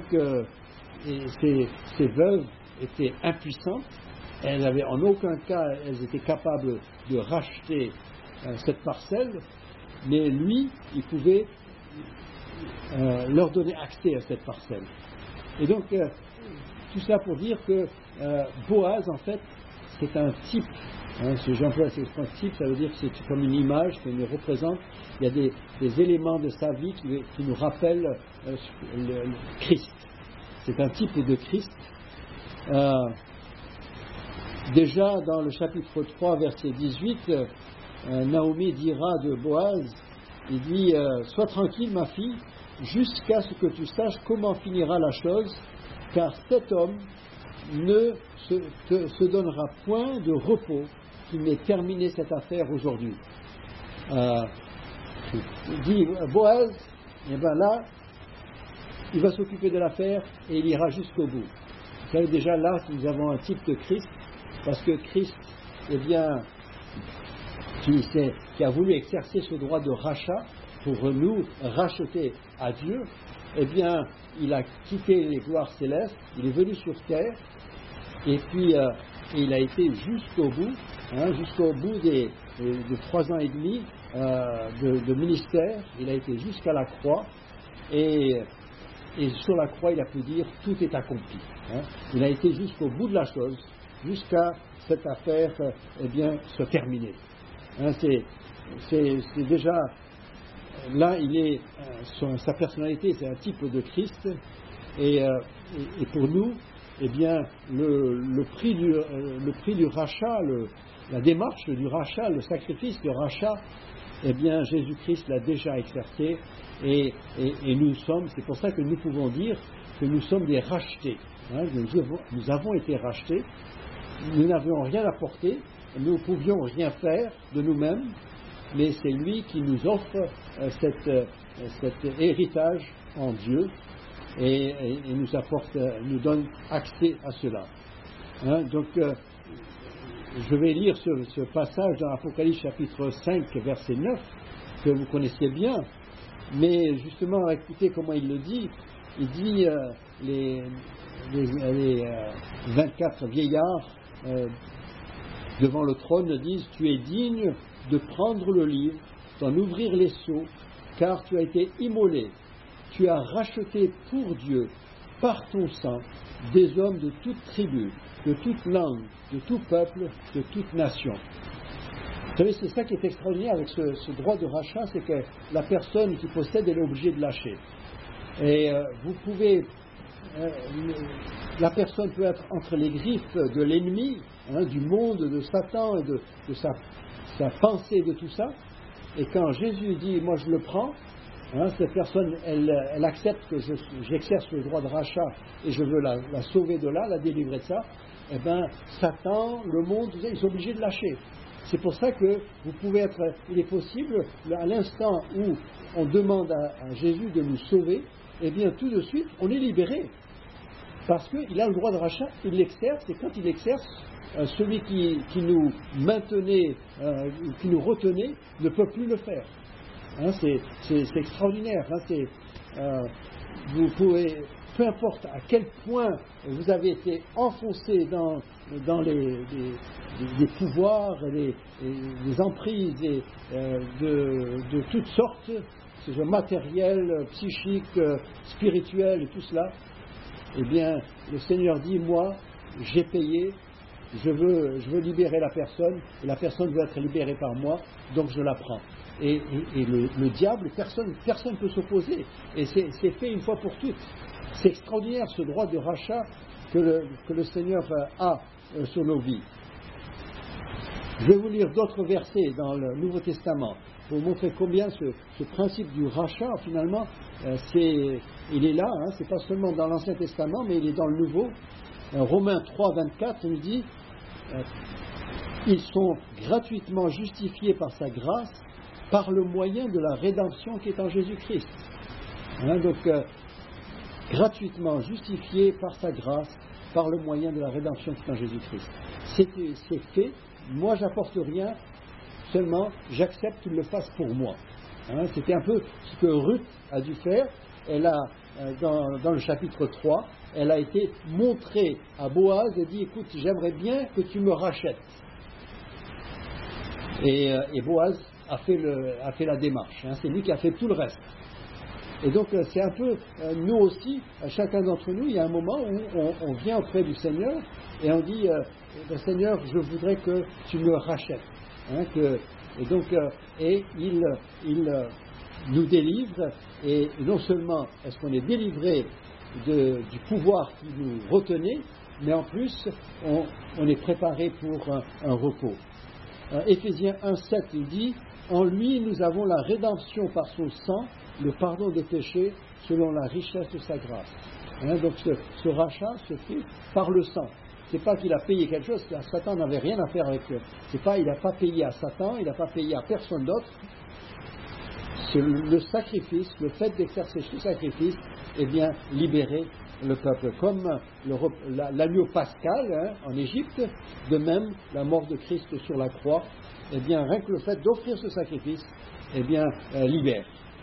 ces veuves étaient impuissantes. Elles n'avaient en aucun cas, elles étaient capables de racheter cette parcelle, mais lui, il pouvait leur donner accès à cette parcelle. Et donc, tout ça pour dire que Boaz, en fait, c'est un type. Si j'emploie cette expression type, ça veut dire que c'est comme une image qui nous représente. Il y a des éléments de sa vie qui nous rappellent le Christ. C'est un type de Christ. Déjà dans le chapitre 3, verset 18, Naomi dira de Boaz, il dit sois tranquille ma fille, jusqu'à ce que tu saches comment finira la chose, car cet homme ne se donnera point de repos qu'il n'ait terminé cette affaire aujourd'hui. Il dit Boaz, et bien là, il va s'occuper de l'affaire et il ira jusqu'au bout. Vous savez déjà là, nous avons un type de Christ, parce que Christ, eh bien, qui a voulu exercer ce droit de rachat pour nous racheter à Dieu, eh bien, il a quitté les gloires célestes, il est venu sur terre, et puis il a été jusqu'au bout des 3 ans et demi de ministère, il a été jusqu'à la croix, et sur la croix, il a pu dire tout est accompli. Il a été jusqu'au bout de la chose, jusqu'à cette affaire se terminer. C'est déjà là, sa personnalité, c'est un type de Christ, et pour nous, eh bien, le prix du rachat, la démarche du rachat, le sacrifice de rachat, eh bien, Jésus-Christ l'a déjà exercé, et nous sommes, c'est pour ça que nous pouvons dire que nous sommes des rachetés. Hein, nous avons été rachetés, nous n'avions rien apporté, nous ne pouvions rien faire de nous-mêmes, mais c'est lui qui nous offre cet héritage en Dieu et nous donne accès à cela. Hein, donc, je vais lire ce passage dans Apocalypse chapitre 5, verset 9, que vous connaissez bien, mais justement, écoutez comment il le dit. Il dit, les 24 vieillards devant le trône disent, « Tu es digne de prendre le livre, d'en ouvrir les sceaux, car tu as été immolé. Tu as racheté pour Dieu, par ton sang, des hommes de toute tribu, de toute langue, de tout peuple, de toute nation. » Vous savez, c'est ça qui est extraordinaire avec ce droit de rachat, c'est que la personne qui possède, elle est obligée de lâcher. Et vous pouvez... la personne peut être entre les griffes de l'ennemi, hein, du monde, de Satan et de sa pensée, de tout ça. Et quand Jésus dit, moi je le prends, hein, cette personne, elle accepte que j'exerce le droit de rachat et je veux la sauver de là, la délivrer de ça, eh bien, Satan, le monde, ils sont obligés de lâcher. C'est pour ça que vous pouvez être, il est possible, à l'instant où on demande à Jésus de nous sauver, eh bien, tout de suite, on est libéré. Parce qu'il a le droit de rachat, il l'exerce, et quand il l'exerce, celui qui nous maintenait, qui nous retenait, ne peut plus le faire. Hein, c'est extraordinaire. Hein, vous pouvez, peu importe à quel point vous avez été enfoncé dans les pouvoirs, les emprises de toutes sortes, que ce soit matériel, psychique, spirituel et tout cela, eh bien, le Seigneur dit, moi, j'ai payé, je veux libérer la personne, et la personne veut être libérée par moi, donc je la prends. Et le diable, personne ne peut s'opposer. Et c'est fait une fois pour toutes. C'est extraordinaire ce droit de rachat que le Seigneur a sur nos vies. Je vais vous lire d'autres versets dans le Nouveau Testament pour vous montrer combien ce principe du rachat, finalement, il est là, hein, c'est pas seulement dans l'Ancien Testament, mais il est dans le Nouveau. Romains 3, 24, il dit ils sont gratuitement justifiés par sa grâce, par le moyen de la rédemption qui est en Jésus-Christ. Hein, donc, gratuitement justifiés par sa grâce, par le moyen de la rédemption qui est en Jésus-Christ. C'est fait, moi j'apporte rien, seulement j'accepte qu'il le fasse pour moi. Hein, c'était un peu ce que Ruth a dû faire. Elle a, dans le chapitre 3, elle a été montrée à Boaz et dit, écoute, j'aimerais bien que tu me rachètes. Et Boaz a fait la démarche. Hein, c'est lui qui a fait tout le reste. Et donc c'est un peu, nous aussi, chacun d'entre nous, il y a un moment où on vient auprès du Seigneur et on dit, Seigneur, je voudrais que tu me rachètes. Hein, et il nous délivre, et non seulement est-ce qu'on est délivré du pouvoir qui nous retenait, mais en plus on est préparé pour un repos. Éphésiens 1,7, il dit, en lui nous avons la rédemption par son sang, le pardon des péchés selon la richesse de sa grâce. Hein, donc ce rachat se fait par le sang. C'est pas qu'il a payé quelque chose, Satan n'avait rien à faire avec eux. C'est pas, il n'a pas payé à Satan, il n'a pas payé à personne d'autre. C'est le sacrifice, le fait d'exercer ce sacrifice, eh bien, libérer le peuple. Comme l'agneau pascal, hein, en Égypte, de même, la mort de Christ sur la croix, eh bien, rien que le fait d'offrir ce sacrifice, eh bien, libère.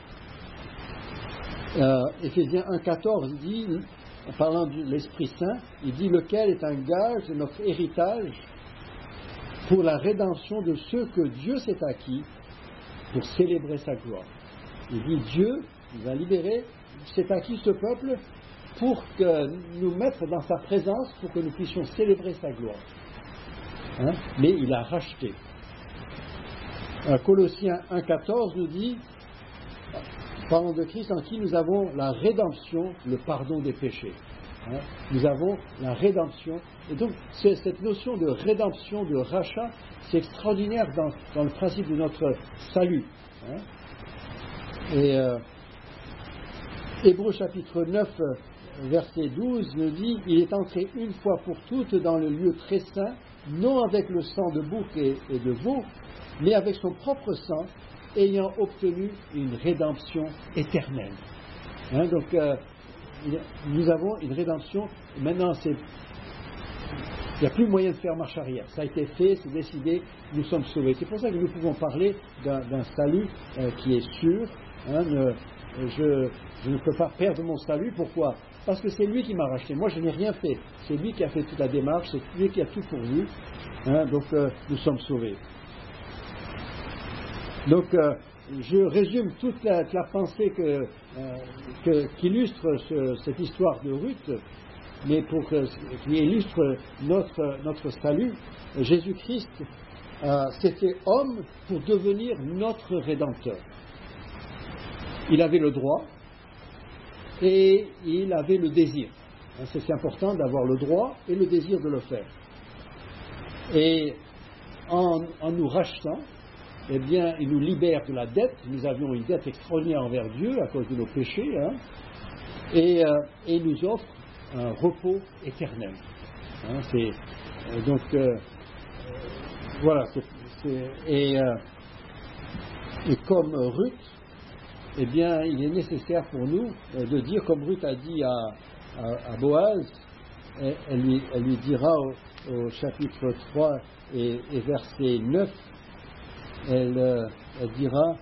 Éphésiens 1,14 dit, en parlant de l'Esprit Saint, il dit, lequel est un gage de notre héritage pour la rédemption de ceux que Dieu s'est acquis pour célébrer sa gloire. Il dit, Dieu nous a libérés, s'est acquis ce peuple pour nous mettre dans sa présence, pour que nous puissions célébrer sa gloire. Hein? Mais il a racheté. Colossiens 1,14 nous dit, parlant de Christ, en qui nous avons la rédemption, le pardon des péchés. Hein. Nous avons la rédemption. Et donc, cette notion de rédemption, de rachat, c'est extraordinaire dans le principe de notre salut. Hein. Et Hébreux chapitre 9, verset 12 nous dit « Il est entré une fois pour toutes dans le lieu très saint, non avec le sang de bouc et de veau, mais avec son propre sang, ayant obtenu une rédemption éternelle. » Hein, donc, nous avons une rédemption. Maintenant, il n'y a plus moyen de faire marche arrière. Ça a été fait, c'est décidé, nous sommes sauvés. C'est pour ça que nous pouvons parler d'un salut qui est sûr. Hein, je ne peux pas perdre mon salut. Pourquoi ? Parce que c'est lui qui m'a racheté. Moi, je n'ai rien fait. C'est lui qui a fait toute la démarche. C'est lui qui a tout pourvu. Hein, donc, nous sommes sauvés. Donc, je résume toute la pensée qu'illustre cette histoire de Ruth, mais qui illustre notre salut. Jésus-Christ s'est fait homme pour devenir notre Rédempteur. Il avait le droit et il avait le désir. C'est important d'avoir le droit et le désir de le faire. Et en nous rachetant, eh bien, il nous libère de la dette. Nous avions une dette extraordinaire envers Dieu à cause de nos péchés, hein, et il nous offre un repos éternel. Hein, voilà. Et comme Ruth, eh bien, il est nécessaire pour nous de dire, comme Ruth a dit à Boaz, elle lui dira au chapitre 3 et verset 9, elle dira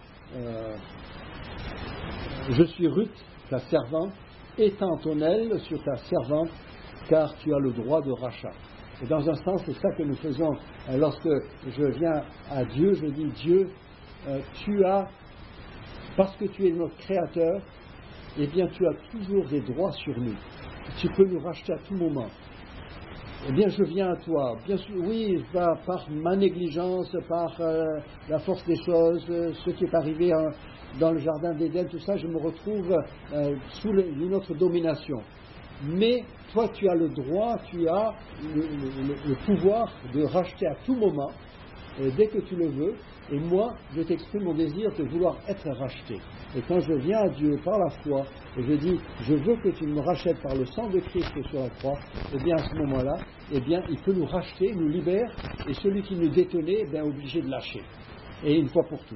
je suis Ruth, ta servante, étends ton aile sur ta servante, car tu as le droit de rachat. Et dans un sens, c'est ça que nous faisons. Lorsque je viens à Dieu, je dis Dieu, tu as, parce que tu es notre Créateur, eh bien tu as toujours des droits sur nous. Tu peux nous racheter à tout moment. Eh bien, je viens à toi. Bien sûr, oui, par ma négligence, par la force des choses, ce qui est arrivé dans le jardin d'Éden, tout ça, je me retrouve sous une autre domination. Mais toi, tu as le droit, tu as le pouvoir de racheter à tout moment, dès que tu le veux. Et moi, je t'exprime mon désir de vouloir être racheté. Et quand je viens à Dieu par la foi, et je dis, je veux que tu me rachètes par le sang de Christ sur la croix, eh bien à ce moment-là, eh bien il peut nous racheter, nous libère, et celui qui nous détenait, eh bien obligé de lâcher. Et une fois pour toutes.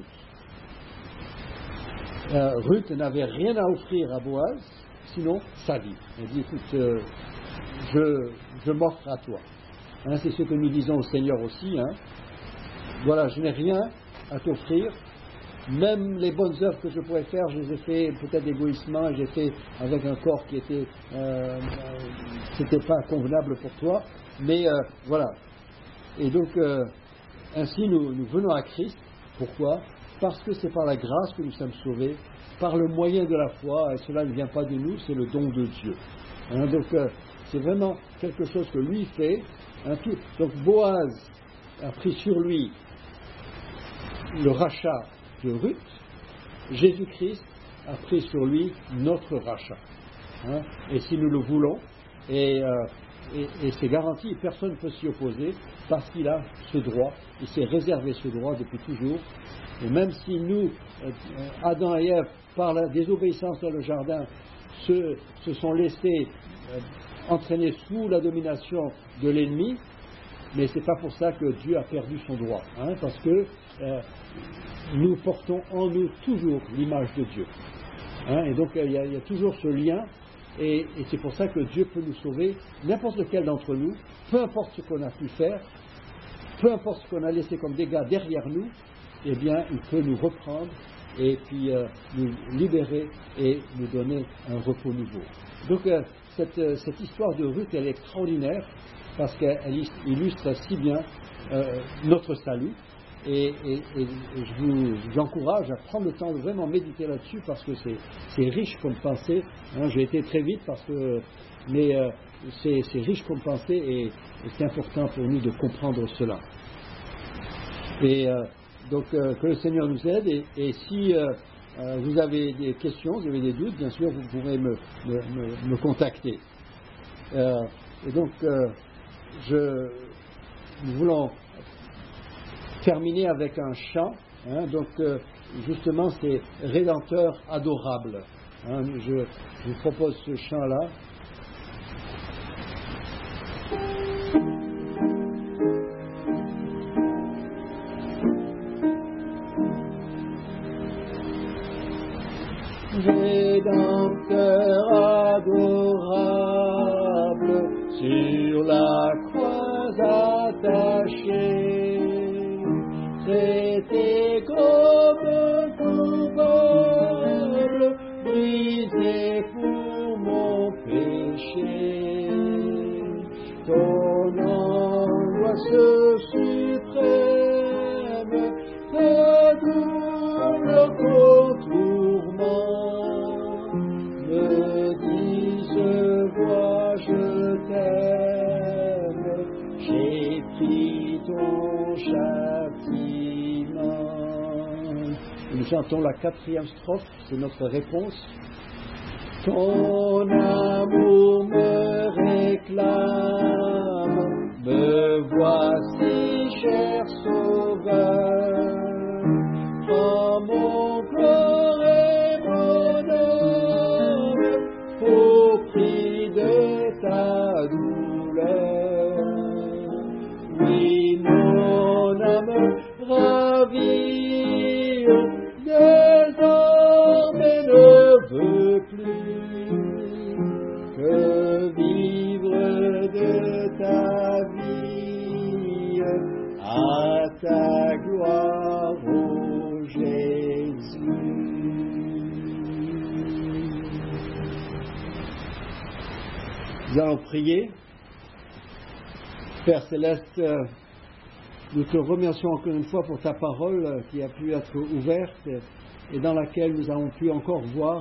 Ruth n'avait rien à offrir à Boaz, sinon sa vie. Elle dit, écoute, je m'offre à toi. Hein, c'est ce que nous disons au Seigneur aussi. Hein. Voilà, je n'ai rien à t'offrir. Même les bonnes œuvres que je pourrais faire, je les ai fait peut-être égoïstement, j'ai fait avec un corps qui était, c'était pas convenable pour toi. Mais voilà. Et donc, ainsi, nous venons à Christ. Pourquoi ? Parce que c'est par la grâce que nous sommes sauvés, par le moyen de la foi, et cela ne vient pas de nous, c'est le don de Dieu. Hein, donc, c'est vraiment quelque chose que lui fait. Hein, donc, Boaz a pris sur lui le rachat de Ruth. Jésus-Christ a pris sur lui notre rachat. Hein, et si nous le voulons, et c'est garanti, personne ne peut s'y opposer, parce qu'il a ce droit, il s'est réservé ce droit depuis toujours. Et même si nous, Adam et Ève, par la désobéissance dans le jardin, se sont laissés entraîner sous la domination de l'ennemi, mais ce n'est pas pour ça que Dieu a perdu son droit, hein, parce que nous portons en nous toujours l'image de Dieu. Hein, et donc il y a toujours ce lien, et c'est pour ça que Dieu peut nous sauver, n'importe lequel d'entre nous, peu importe ce qu'on a pu faire, peu importe ce qu'on a laissé comme dégâts derrière nous, eh bien il peut nous reprendre et puis nous libérer et nous donner un repos nouveau. Donc cette histoire de Ruth, elle est extraordinaire, parce qu'elle illustre si bien notre salut, et je vous encourage à prendre le temps de vraiment méditer là-dessus, parce que c'est riche comme pensée. Hein, j'ai été très vite, mais c'est riche comme pensée, et c'est important pour nous de comprendre cela. Et donc que le Seigneur nous aide, et si vous avez des questions, vous avez des doutes, bien sûr, vous pourrez me contacter. Et donc, nous voulons terminer avec un chant. Donc, justement, c'est Rédempteur adorable. Je vous propose ce chant-là. Rédempteur adorable, sur la croix attaché, traité comme coupable, brisé pour mon péché. Ton angoisse suprême, ta douleur qu'au tourment, me disent, vois, je t'aime, j'ai pris ton châtiment. Nous chantons la 4e strophe, c'est notre réponse. Ton amour me réclame, me voici, cher sauveur. Prends mon corps et mon âme au prix de ta douleur. Oui, mon âme ravie, désormais ne veut plus que vivre de ta vie à ta gloire, ô Jésus. Nous allons prier. Père Céleste, nous te remercions encore une fois pour ta parole qui a pu être ouverte et dans laquelle nous avons pu encore voir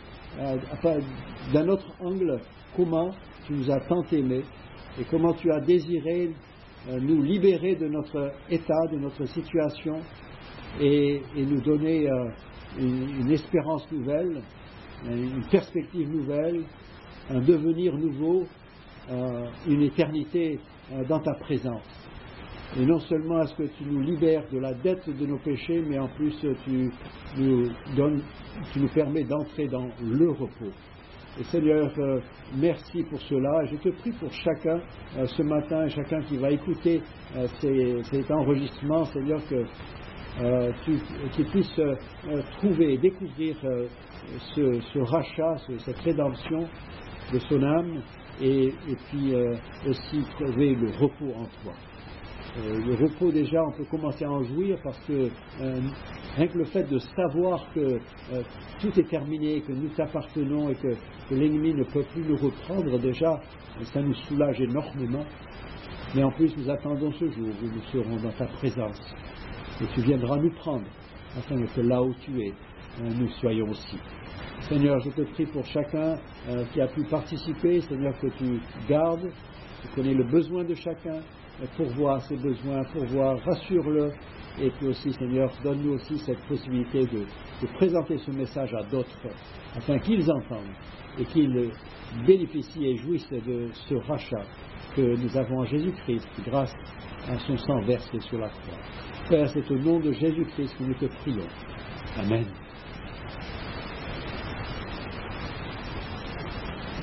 d'un autre angle comment tu nous as tant aimés et comment tu as désiré nous libérer de notre état, de notre situation et nous donner une espérance nouvelle, une perspective nouvelle, un devenir nouveau, une éternité dans ta présence. Et non seulement est-ce que tu nous libères de la dette de nos péchés, mais en plus tu nous permets d'entrer dans le repos. Et Seigneur, merci pour cela. Je te prie pour chacun ce matin, chacun qui va écouter cet enregistrement, Seigneur, qu'il puisse trouver et découvrir ce rachat, cette rédemption de son âme, et puis aussi trouver le repos en toi. Le repos, déjà, on peut commencer à en jouir parce que rien que le fait de savoir que tout est terminé, que nous t'appartenons et que l'ennemi ne peut plus nous reprendre, déjà, ça nous soulage énormément. Mais en plus, nous attendons ce jour où nous serons dans ta présence et tu viendras nous prendre afin que là où tu es, nous soyons aussi. Seigneur, je te prie pour chacun qui a pu participer, Seigneur, que tu gardes, tu connais le besoin de chacun, pourvois ses besoins, rassure-le, et puis aussi, Seigneur, donne-nous aussi cette possibilité de présenter ce message à d'autres, afin qu'ils entendent et qu'ils bénéficient et jouissent de ce rachat que nous avons en Jésus-Christ, grâce à son sang versé sur la croix. Père, c'est au nom de Jésus-Christ que nous te prions. Amen.